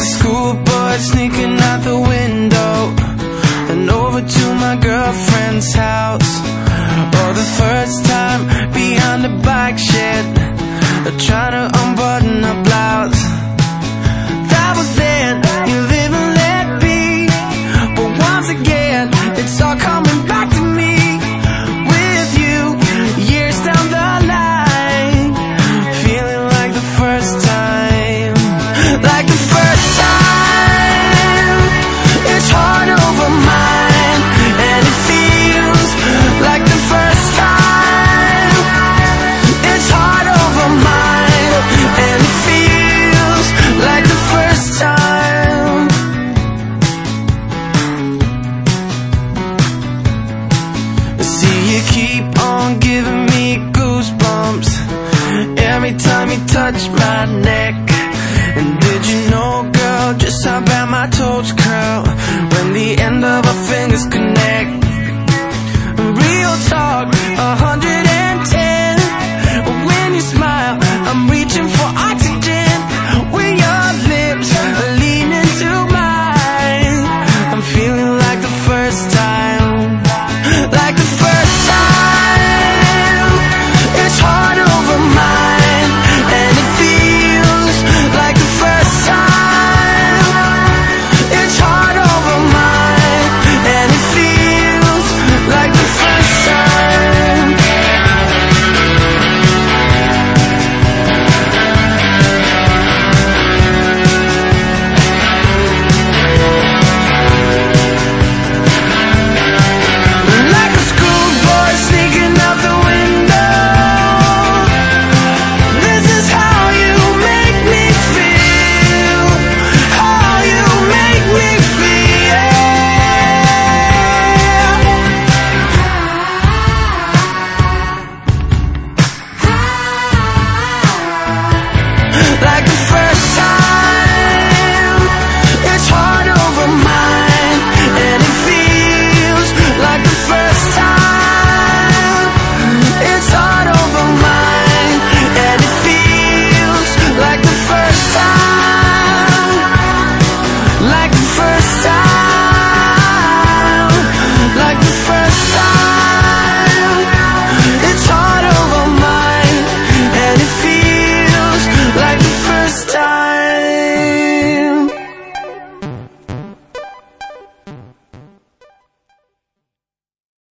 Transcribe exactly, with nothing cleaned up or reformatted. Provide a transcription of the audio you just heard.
a schoolboy sneaking out the window and over to my girlfriend's house. Or the first time behind the bike shed, trying to unbutton a blouse. That was then, you live and let be. But once again, it's all coming back to me. With you, years down the line, feeling like the first time. Like the first time, it's hard over mine. And it feels like the first time, it's hard over mine. And it feels like the first time. See, you keep on giving me goosebumps every time you touch my neck. And did you know, girl, just how bad my toes curl when the end of our fingers connect?